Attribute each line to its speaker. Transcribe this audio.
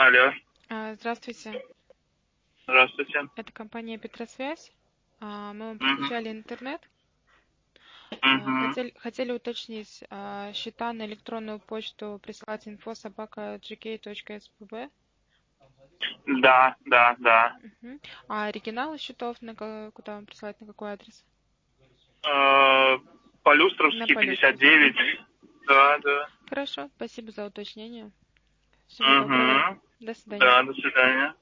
Speaker 1: Алло,
Speaker 2: Здравствуйте,
Speaker 1: здравствуйте.
Speaker 2: это компания Петросвязь. Мы вам
Speaker 1: Мгм,
Speaker 2: подключали интернет.
Speaker 1: мгм.
Speaker 2: Хотели уточнить, счета на электронную почту присылать info@gk.spb.
Speaker 1: Да, да, да.
Speaker 2: Мгм. А оригиналы счетов куда вам присылать, на какой адрес?
Speaker 1: Э,
Speaker 2: На
Speaker 1: Полюстровский,
Speaker 2: Полюстровский.
Speaker 1: 59.
Speaker 2: Мгм.
Speaker 1: Да, да.
Speaker 2: Хорошо, спасибо за уточнение. Всего доброго.
Speaker 1: Угу.
Speaker 2: До свидания.
Speaker 1: Да, до свидания.